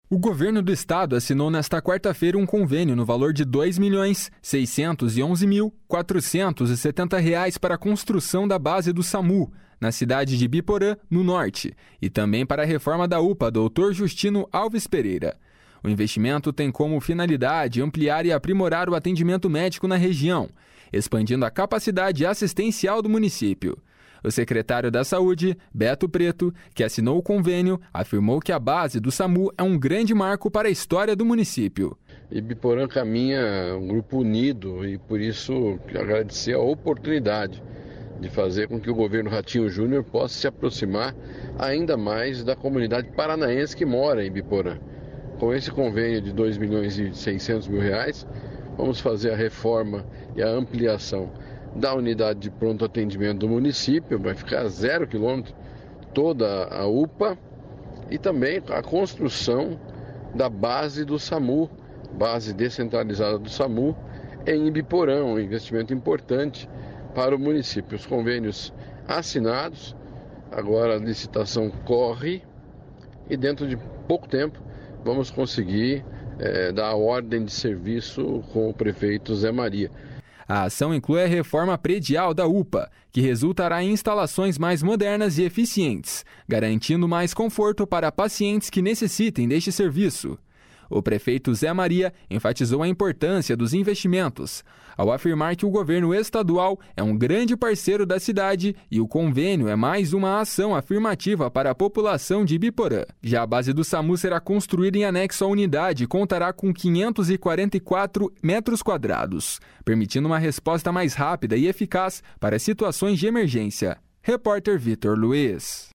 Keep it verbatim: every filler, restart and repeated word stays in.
O governo do estado assinou nesta quarta-feira um convênio no valor de dois milhões seiscentos e onze mil quatrocentos e setenta reais para a construção da base do SAMU, na cidade de Ibiporã, no norte, e também para a reforma da U P A doutor Justino Alves Pereira. O investimento tem como finalidade ampliar e aprimorar o atendimento médico na região, expandindo a capacidade assistencial do município. O secretário da Saúde, Beto Preto, que assinou o convênio, afirmou que a base do SAMU é um grande marco para a história do município. Ibiporã caminha um grupo unido e, por isso, agradecer a oportunidade de fazer com que o governo Ratinho Júnior possa se aproximar ainda mais da comunidade paranaense que mora em Ibiporã. Com esse convênio de dois milhões e seiscentos mil reais, vamos fazer a reforma e a ampliação da unidade de pronto atendimento do município, vai ficar a zero quilômetro toda a U P A, e também a construção da base do SAMU, base descentralizada do SAMU, em Ibiporã, um investimento importante para o município. Os convênios assinados, agora a licitação corre e dentro de pouco tempo vamos conseguir é, dar a ordem de serviço com o prefeito Zé Maria. A ação inclui a reforma predial da U P A, que resultará em instalações mais modernas e eficientes, garantindo mais conforto para pacientes que necessitem deste serviço. O prefeito Zé Maria enfatizou a importância dos investimentos, ao afirmar que o governo estadual é um grande parceiro da cidade e o convênio é mais uma ação afirmativa para a população de Ibiporã. Já a base do SAMU será construída em anexo à unidade e contará com quinhentos e quarenta e quatro metros quadrados, permitindo uma resposta mais rápida e eficaz para situações de emergência. Repórter Vitor Luiz.